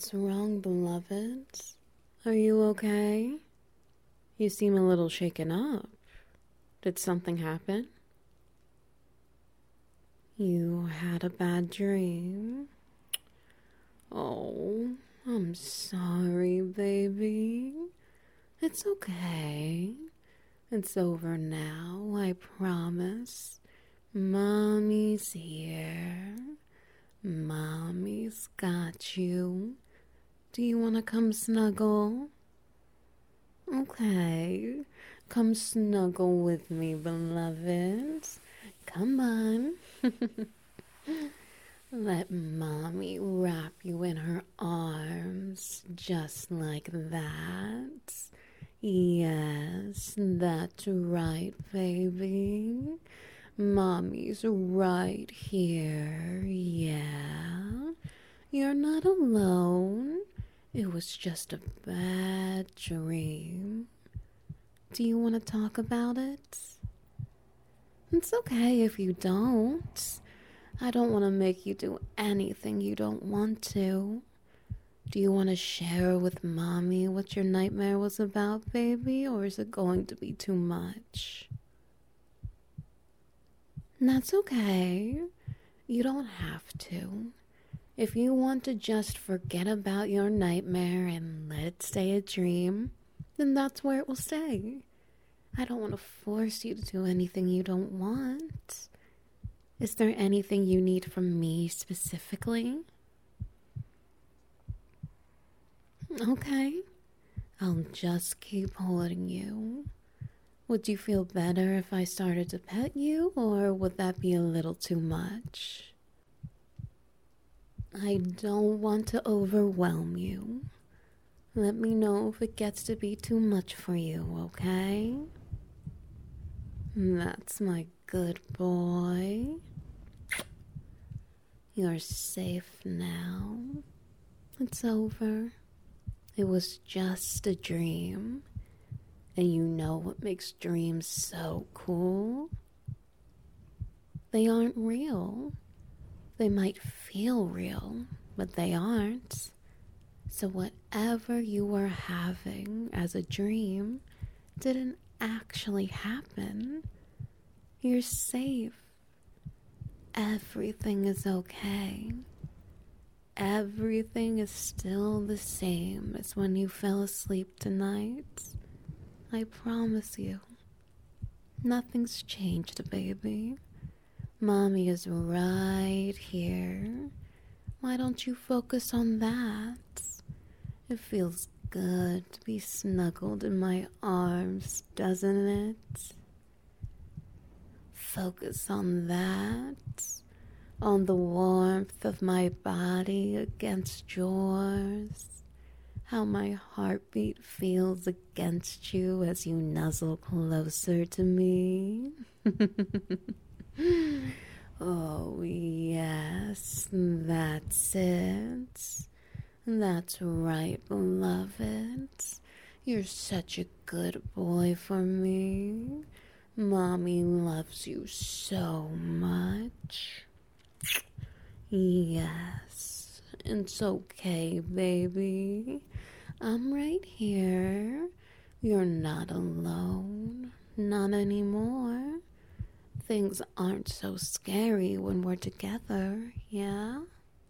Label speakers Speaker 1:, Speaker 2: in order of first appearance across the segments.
Speaker 1: What's wrong, beloved? Are you okay? You seem a little shaken up. Did something happen? You had a bad dream? Oh, I'm sorry, baby. It's okay. It's over now, I promise. Mommy's here. Mommy's got you. Do you want to come snuggle? Okay, come snuggle with me, beloved. Come on. Let mommy wrap you in her arms, just like that. Yes, that's right, baby. Mommy's right here, yeah. You're not alone. It was just a bad dream. Do you want to talk about it? It's okay if you don't. I don't want to make you do anything you don't want to. Do you want to share with mommy what your nightmare was about, baby, or is it going to be too much? That's okay. You don't have to. If you want to just forget about your nightmare and let it stay a dream, then that's where it will stay. I don't want to force you to do anything you don't want. Is there anything you need from me specifically? Okay, I'll just keep holding you. Would you feel better if I started to pet you, or would that be a little too much? I don't want to overwhelm you. Let me know if it gets to be too much for you, okay? That's my good boy. You're safe now. It's over. It was just a dream. And you know what makes dreams so cool? They aren't real. They might feel real, but they aren't. So whatever you were having as a dream didn't actually happen. You're safe. Everything is okay. Everything is still the same as when you fell asleep tonight. I promise you. Nothing's changed, baby. Mommy is right here. Why don't you focus on that? It feels good to be snuggled in my arms, doesn't it? Focus on that. On the warmth of my body against yours. How my heartbeat feels against you as you nuzzle closer to me. Oh, yes, that's it. That's right, beloved. You're such a good boy for me. Mommy loves you so much. Yes, it's okay, baby. I'm right here. You're not alone. Not anymore. Things aren't so scary when we're together, yeah?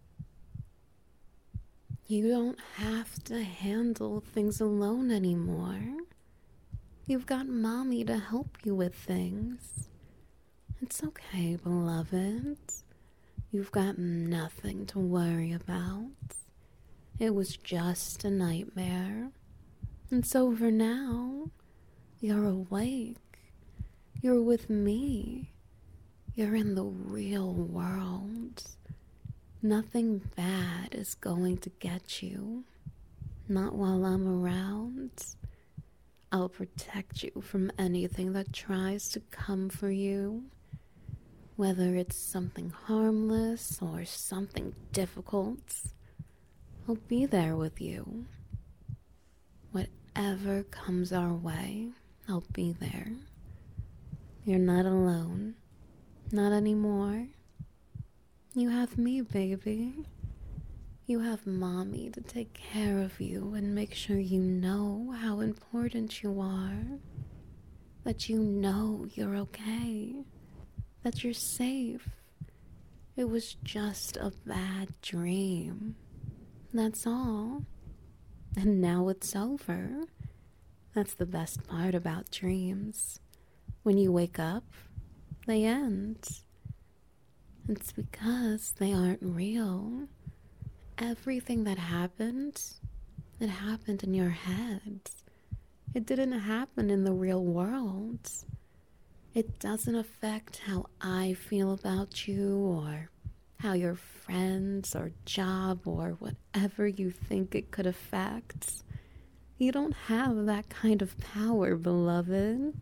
Speaker 1: You don't have to handle things alone anymore. You've got mommy to help you with things. It's okay, beloved. You've got nothing to worry about. It was just a nightmare. It's over now. You're awake. You're with me. You're in the real world. Nothing bad is going to get you. Not while I'm around. I'll protect you from anything that tries to come for you. Whether it's something harmless or something difficult, I'll be there with you. Whatever comes our way, I'll be there. You're not alone. Not anymore. You have me, baby. You have mommy to take care of you and make sure you know how important you are. That you know you're okay. That you're safe. It was just a bad dream. That's all. And now it's over. That's the best part about dreams. When you wake up, they end. It's because they aren't real. Everything that happened, it happened in your head. It didn't happen in the real world. It doesn't affect how I feel about you or how your friends or job or whatever you think it could affect. You don't have that kind of power, beloved.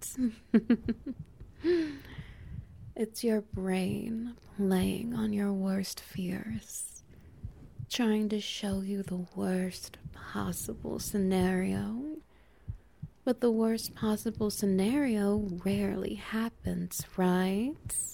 Speaker 1: It's your brain playing on your worst fears, trying to show you the worst possible scenario. But the worst possible scenario rarely happens, right?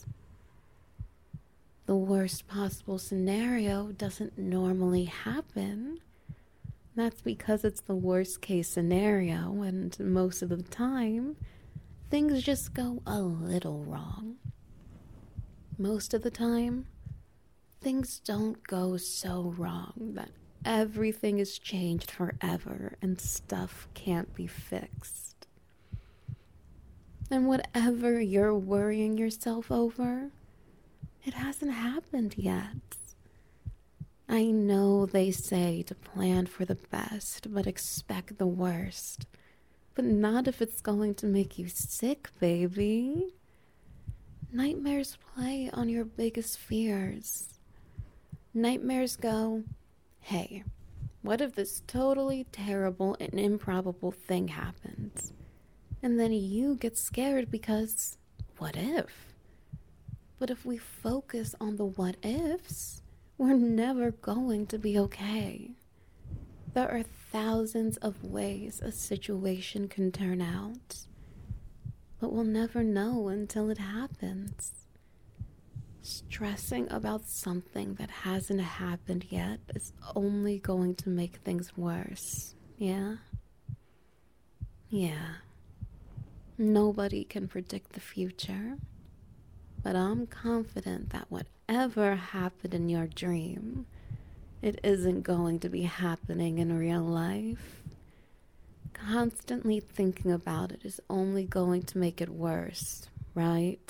Speaker 1: The worst possible scenario doesn't normally happen. That's because it's the worst case scenario, and most of the time, things just go a little wrong. Most of the time, things don't go so wrong that everything is changed forever and stuff can't be fixed. And whatever you're worrying yourself over, it hasn't happened yet. I know they say to plan for the best, but expect the worst. But not if it's going to make you sick, baby. Nightmares play on your biggest fears. Nightmares go, hey, what if this totally terrible and improbable thing happens? And then you get scared because, what if? But if we focus on the what ifs, we're never going to be okay. There are thousands of ways a situation can turn out, but we'll never know until it happens. Stressing about something that hasn't happened yet is only going to make things worse, yeah? Yeah. Nobody can predict the future, but I'm confident that whatever happened in your dream, it isn't going to be happening in real life. Constantly thinking about it is only going to make it worse, right?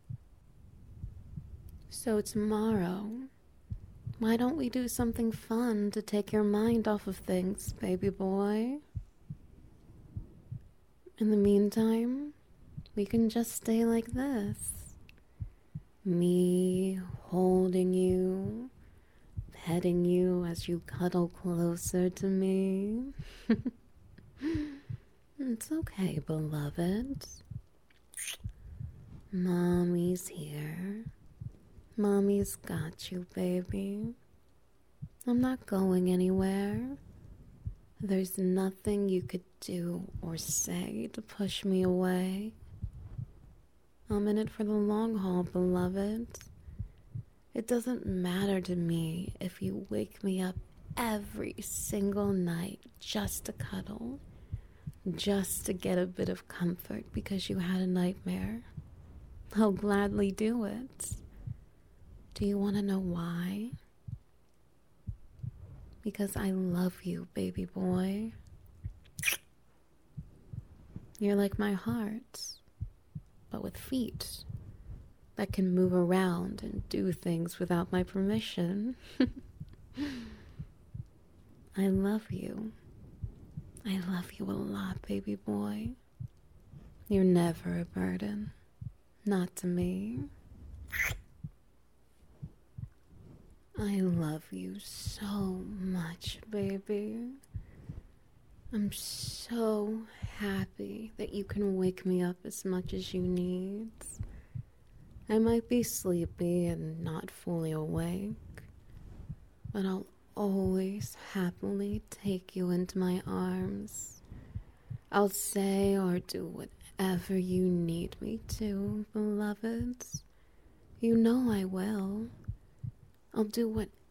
Speaker 1: So tomorrow, why don't we do something fun to take your mind off of things, baby boy? In the meantime, we can just stay like this. Me holding you, petting you as you cuddle closer to me. It's okay, beloved. Mommy's here. Mommy's got you, baby. I'm not going anywhere. There's nothing you could do or say to push me away. I'm in it for the long haul, beloved. It doesn't matter to me if you wake me up every single night just to cuddle, just to get a bit of comfort because you had a nightmare. I'll gladly do it. Do you want to know why? Because I love you, baby boy. You're like my heart, but with feet that can move around and do things without my permission. I love you. I love you a lot, baby boy. You're never a burden. Not to me. I love you so much, baby. I'm so happy that you can wake me up as much as you need. I might be sleepy and not fully awake, but I'll always happily take you into my arms. I'll say or do whatever you need me to, beloved. You know I will. I'll do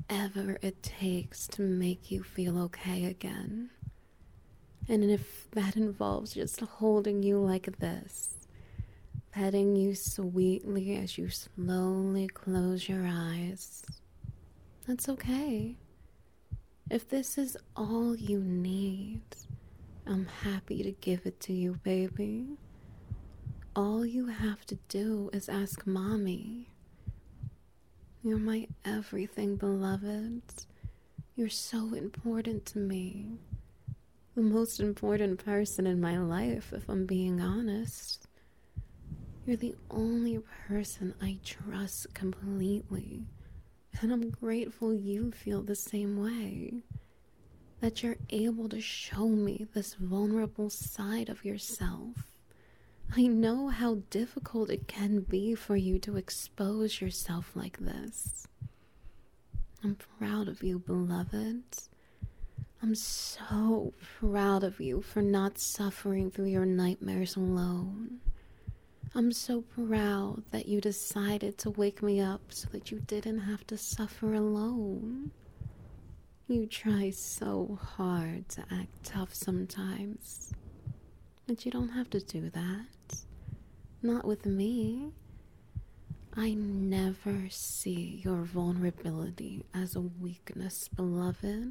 Speaker 1: whatever it takes to make you feel okay again. And if that involves just holding you like this, petting you sweetly as you slowly close your eyes, that's okay. If this is all you need, I'm happy to give it to you, baby. All you have to do is ask Mommy. You're my everything, beloved. You're so important to me. The most important person in my life, if I'm being honest. You're the only person I trust completely. And I'm grateful you feel the same way. That you're able to show me this vulnerable side of yourself. I know how difficult it can be for you to expose yourself like this. I'm proud of you, beloved. I'm so proud of you for not suffering through your nightmares alone. I'm so proud that you decided to wake me up so that you didn't have to suffer alone. You try so hard to act tough sometimes, but you don't have to do that. Not with me. I never see your vulnerability as a weakness, beloved.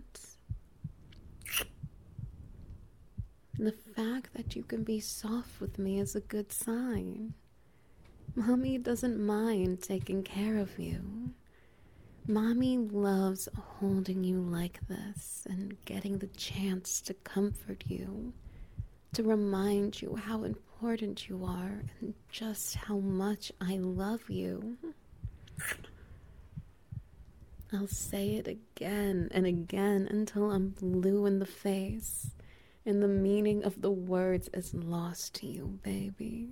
Speaker 1: The fact that you can be soft with me is a good sign. Mommy doesn't mind taking care of you. Mommy loves holding you like this and getting the chance to comfort you, to remind you how important you are and just how much I love you. I'll say it again and again until I'm blue in the face and the meaning of the words is lost to you, baby.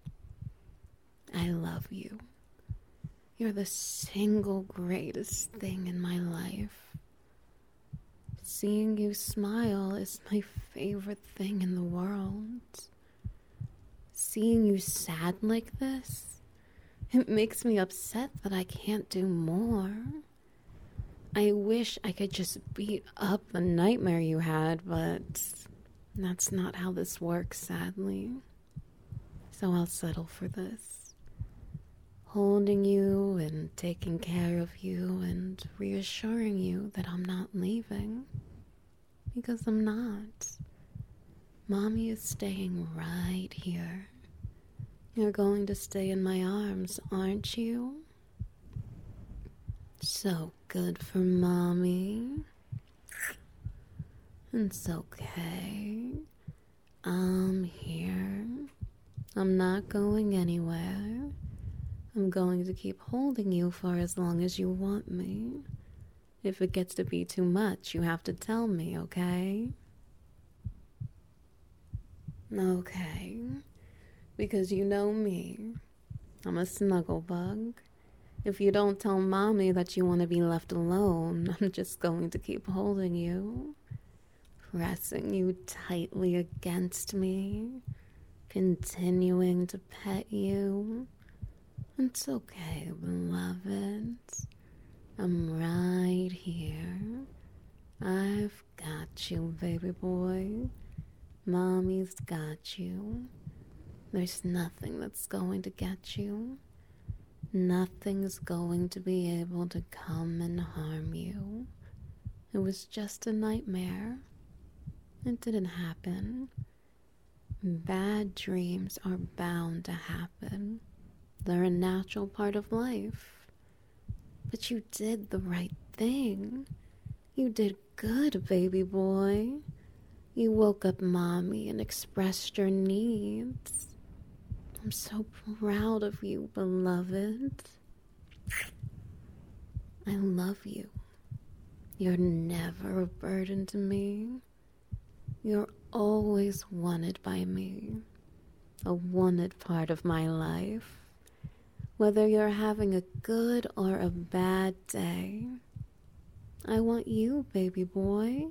Speaker 1: I love you. You're the single greatest thing in my life. Seeing you smile is my favorite thing in the world. Seeing you sad like this, it makes me upset that I can't do more. I wish I could just beat up the nightmare you had, but that's not how this works, sadly. So I'll settle for this. Holding you and taking care of you and reassuring you that I'm not leaving. Because I'm not. Mommy is staying right here. You're going to stay in my arms, aren't you? So good for Mommy. It's okay. I'm here. I'm not going anywhere. I'm going to keep holding you for as long as you want me. If it gets to be too much, you have to tell me, okay? Okay. Because you know me. I'm a snuggle bug. If you don't tell Mommy that you want to be left alone, I'm just going to keep holding you. Pressing you tightly against me. Continuing to pet you. It's okay, beloved. I'm right here. I've got you, baby boy. Mommy's got you. There's nothing that's going to get you. Nothing's going to be able to come and harm you. It was just a nightmare. It didn't happen. Bad dreams are bound to happen. They're a natural part of life. But you did the right thing. You did good, baby boy. You woke up Mommy and expressed your needs. I'm so proud of you, beloved. I love you. You're never a burden to me. You're always wanted by me. A wanted part of my life. Whether you're having a good or a bad day, I want you, baby boy.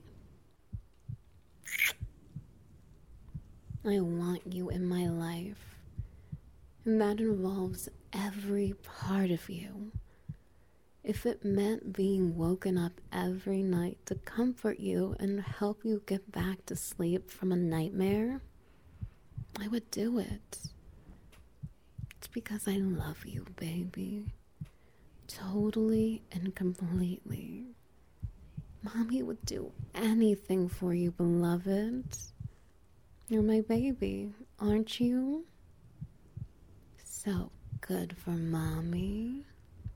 Speaker 1: I want you in my life, and that involves every part of you. If it meant being woken up every night to comfort you and help you get back to sleep from a nightmare, I would do it. It's because I love you, baby. Totally and completely. Mommy would do anything for you, beloved. You're my baby, aren't you? So good for Mommy.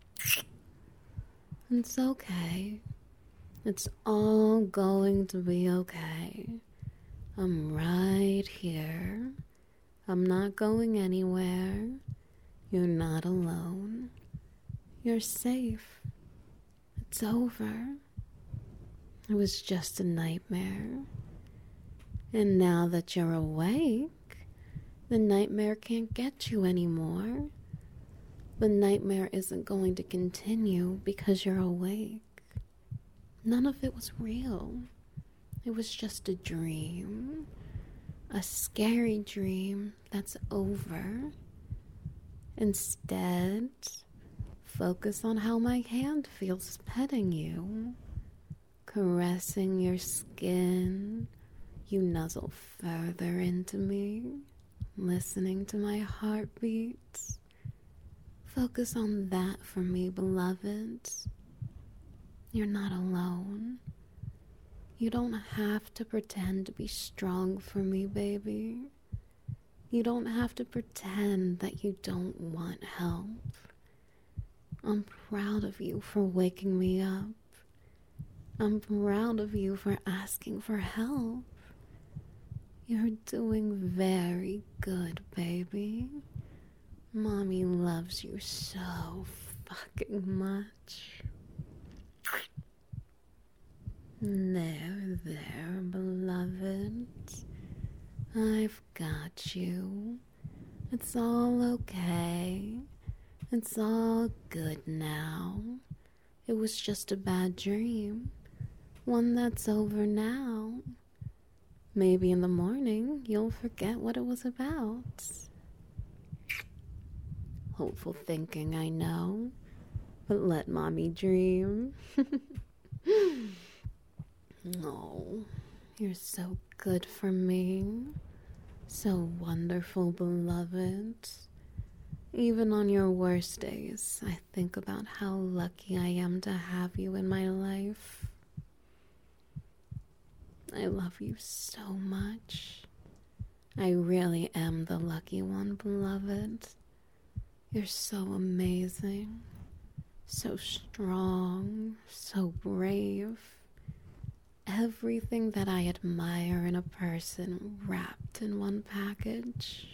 Speaker 1: It's okay. It's all going to be okay. I'm right here. I'm not going anywhere. You're not alone. You're safe. It's over. It was just a nightmare. And now that you're awake, the nightmare can't get you anymore. The nightmare isn't going to continue because you're awake. None of it was real. It was just a dream. A scary dream that's over. Instead, focus on how my hand feels petting you, caressing your skin. You nuzzle further into me, listening to my heartbeats. Focus on that for me, beloved. You're not alone. You don't have to pretend to be strong for me, baby. You don't have to pretend that you don't want help. I'm proud of you for waking me up. I'm proud of you for asking for help. You're doing very good, baby. Mommy loves you so fucking much. There, beloved. I've got you. It's all okay. It's all good now. It was just a bad dream. One that's over now. Maybe in the morning you'll forget what it was about. Hopeful thinking, I know. But let Mommy dream. Oh, you're so good for me. So wonderful, beloved. Even on your worst days, I think about how lucky I am to have you in my life. I love you so much. I really am the lucky one, beloved. You're so amazing, so strong, so brave. Everything that I admire in a person wrapped in one package.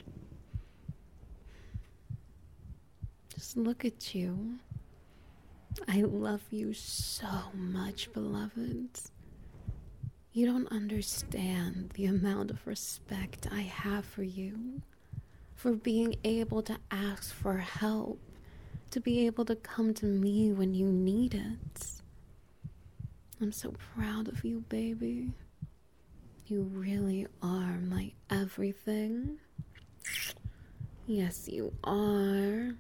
Speaker 1: Just look at you. I love you so much, beloved. You don't understand the amount of respect I have for you, for being able to ask for help, to be able to come to me when you need it. I'm so proud of you, baby. You really are my everything. Yes, you are.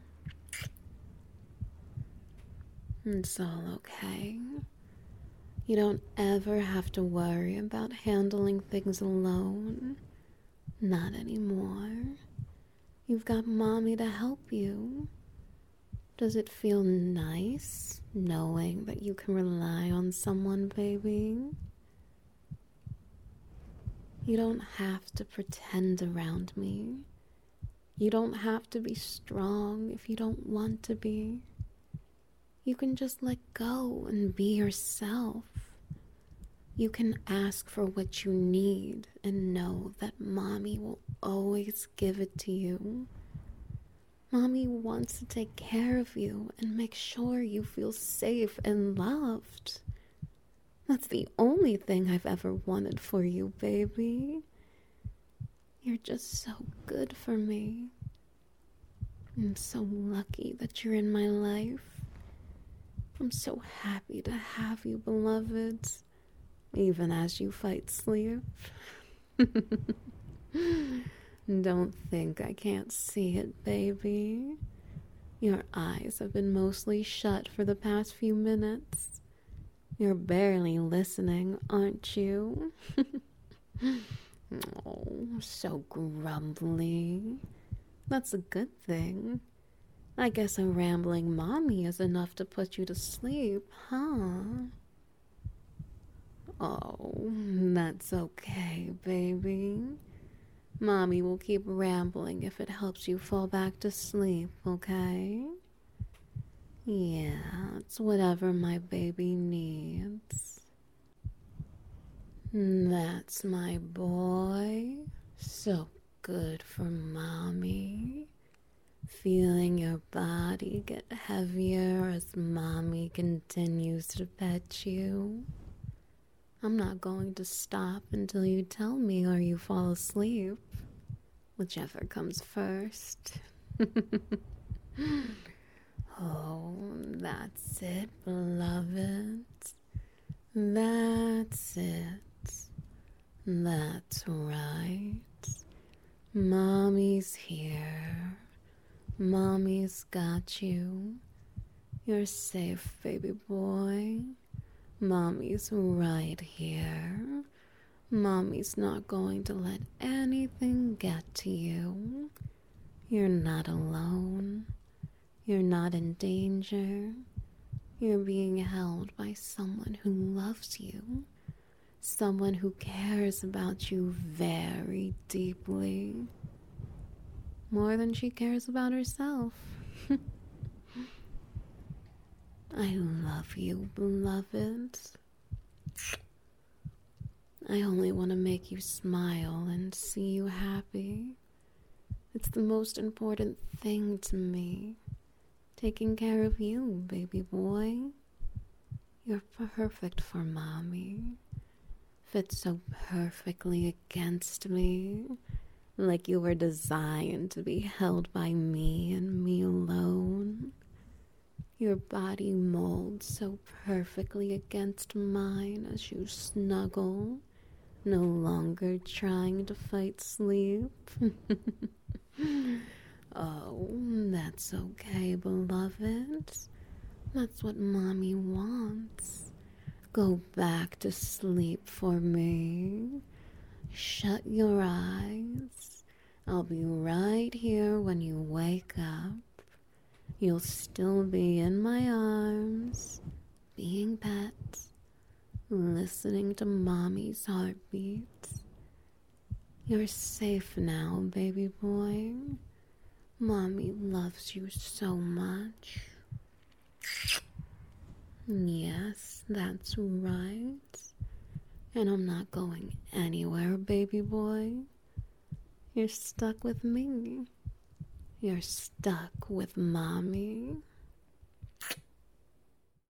Speaker 1: It's all okay. You don't ever have to worry about handling things alone. Not anymore. You've got Mommy to help you. Does it feel nice knowing that you can rely on someone, baby? You don't have to pretend around me. You don't have to be strong if you don't want to be. You can just let go and be yourself. You can ask for what you need and know that Mommy will always give it to you. Mommy wants to take care of you and make sure you feel safe and loved. That's the only thing I've ever wanted for you, baby. You're just so good for me. I'm so lucky that you're in my life. I'm so happy to have you, beloved, even as you fight sleep. Don't think I can't see it, baby. Your eyes have been mostly shut for the past few minutes. You're barely listening, aren't you? Oh, so grumbly. That's a good thing. I guess a rambling mommy is enough to put you to sleep, huh? Oh, that's okay, baby. Mommy will keep rambling if it helps you fall back to sleep, okay? Yeah, it's whatever my baby needs. That's my boy. So good for mommy. Feeling your body get heavier as mommy continues to pet you. I'm not going to stop until you tell me or you fall asleep. Whichever comes first. Oh, that's it, beloved. That's it. That's right. Mommy's here. Mommy's got you. You're safe, baby boy. Mommy's right here. Mommy's not going to let anything get to you. You're not alone. You're not in danger. You're being held by someone who loves you. Someone who cares about you very deeply. More than she cares about herself. I love you, beloved. I only want to make you smile and see you happy. It's the most important thing to me. Taking care of you, baby boy. You're perfect for mommy. Fit so perfectly against me. Like you were designed to be held by me and me alone. Your body molds so perfectly against mine as you snuggle, no longer trying to fight sleep. Oh, that's okay, beloved. That's what mommy wants. Go back to sleep for me. Shut your eyes. I'll be right here when you wake up. You'll still be in my arms, being pet, listening to mommy's heartbeats. You're safe now, baby boy. Mommy loves you so much. Yes, that's right. And I'm not going anywhere, baby boy. You're stuck with me. You're stuck with mommy.